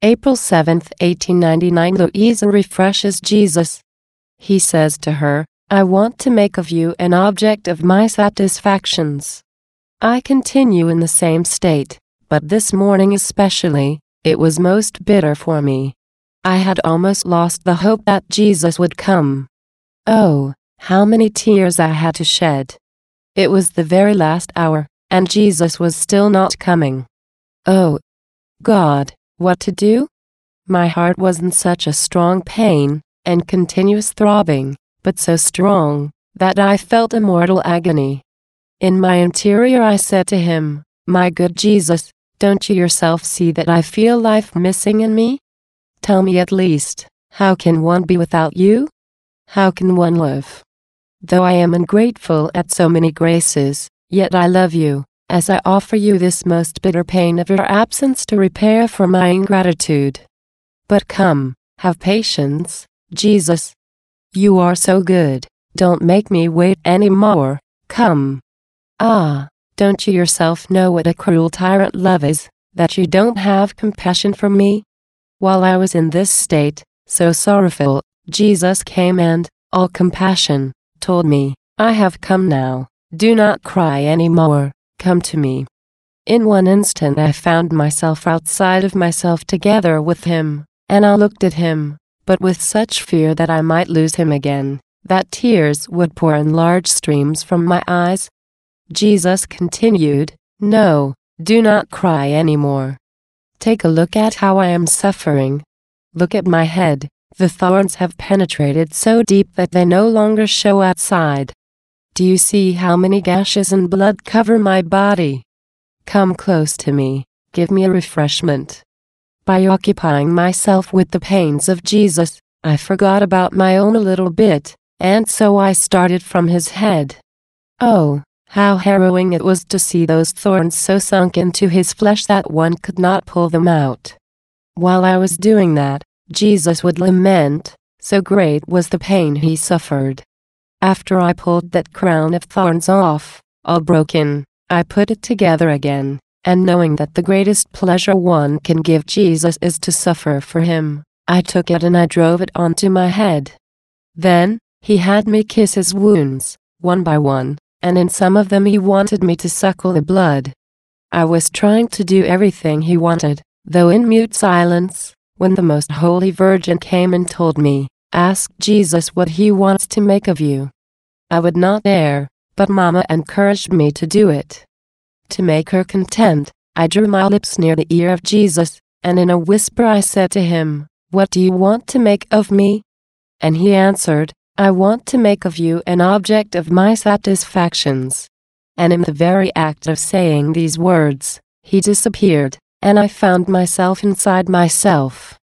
April 7, 1899. Louisa refreshes Jesus. He says to her, I want to make of you an object of my satisfactions. I continue in the same state, but this morning especially, it was most bitter for me. I had almost lost the hope that Jesus would come. Oh, how many tears I had to shed. It was the very last hour, and Jesus was still not coming. Oh, God, what to do? My heart was in such a strong pain, and continuous throbbing, but so strong, that I felt a mortal agony. In my interior I said to him, My good Jesus, don't you yourself see that I feel life missing in me? Tell me at least, how can one be without you? How can one live? Though I am ungrateful at so many graces, yet I love you, as I offer you this most bitter pain of your absence to repair for my ingratitude. But come, have patience, Jesus. You are so good, don't make me wait any more, come. Ah, don't you yourself know what a cruel tyrant love is, that you don't have compassion for me? While I was in this state, so sorrowful, Jesus came and, all compassion, told me, I have come now, do not cry any more, come to me. In one instant I found myself outside of myself together with him, and I looked at him, but with such fear that I might lose him again, that tears would pour in large streams from my eyes. Jesus continued, No, do not cry any more. Take a look at how I am suffering. Look at my head, the thorns have penetrated so deep that they no longer show outside. Do you see how many gashes and blood cover my body? Come close to me, give me a refreshment. By occupying myself with the pains of Jesus, I forgot about my own a little bit, and so I started from his head. Oh, how harrowing it was to see those thorns so sunk into his flesh that one could not pull them out. While I was doing that, Jesus would lament, so great was the pain he suffered. After I pulled that crown of thorns off, all broken, I put it together again, and knowing that the greatest pleasure one can give Jesus is to suffer for him, I took it and I drove it onto my head. Then, he had me kiss his wounds, one by one, and in some of them he wanted me to suckle the blood. I was trying to do everything he wanted, though in mute silence, when the Most Holy Virgin came and told me, Ask Jesus what he wants to make of you. I would not dare, but Mama encouraged me to do it. To make her content, I drew my lips near the ear of Jesus, and in a whisper I said to him, What do you want to make of me? And he answered, I want to make of you an object of my satisfactions. And in the very act of saying these words, he disappeared, and I found myself inside myself.